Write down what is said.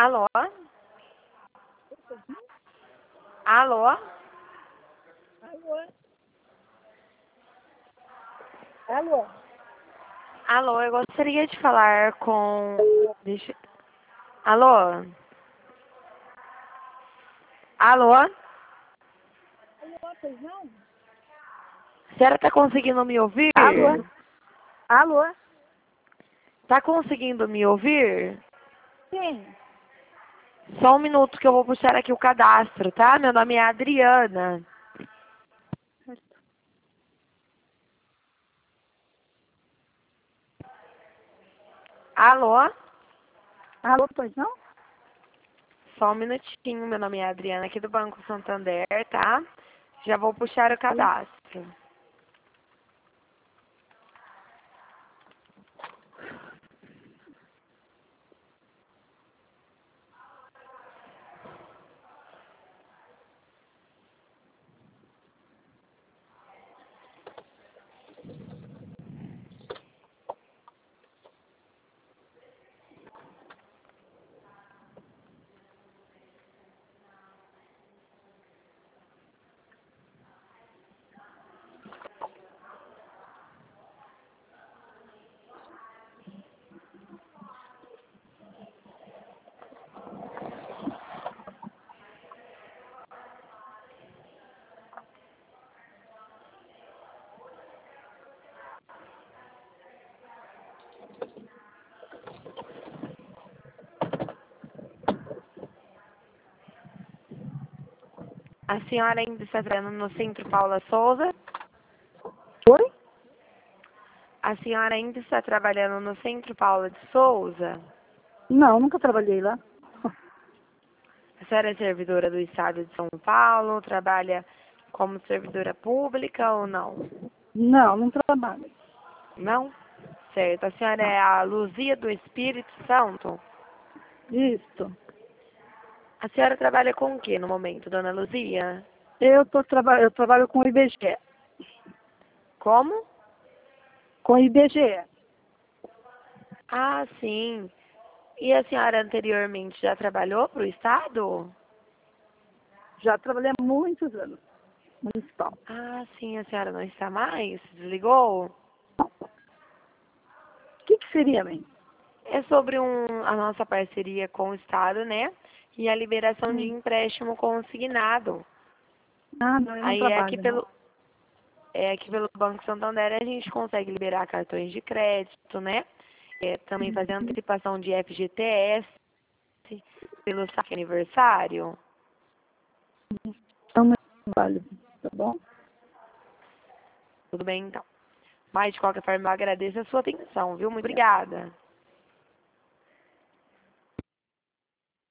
Alô? Alô? Alô? Alô? Alô, eu gostaria de falar com... Deixa... Alô? Alô? A Alô, pois não? senhora tá conseguindo me ouvir? Alô? Alô? Tá conseguindo me ouvir? Sim. Só um minuto que eu vou puxar aqui o cadastro, tá? Meu nome é Adriana. Alô? Alô, pois não? Só um minutinho, meu nome é Adriana, aqui do Banco Santander, tá? Já vou puxar o cadastro. A senhora ainda está trabalhando no Centro Paula Souza? Oi? A senhora ainda está trabalhando no Centro Paula de Souza? Não, nunca trabalhei lá. A senhora é servidora do Estado de São Paulo? Trabalha como servidora pública ou não? Não, não trabalho. Não? Certo. A senhora Não. é a Luzia do Espírito Santo? Isso. A senhora trabalha com o que no momento, dona Luzia? Eu trabalho com IBGE. Como? Com IBGE. Ah, sim. E a senhora anteriormente já trabalhou para o Estado? Já trabalhei há muitos anos. Municipal. Ah, sim, a senhora não está mais? Desligou? O que seria, bem? É sobre a nossa parceria com o Estado, né? E a liberação de empréstimo consignado. Ah, não, eu não Aí trabalho, não. aqui pelo Banco Santander a gente consegue liberar cartões de crédito, né? Também fazer antecipação de FGTS pelo saque aniversário. Não, não trabalho, tá bom? Tudo bem, então. Mas, de qualquer forma, eu agradeço a sua atenção, viu? Muito obrigada.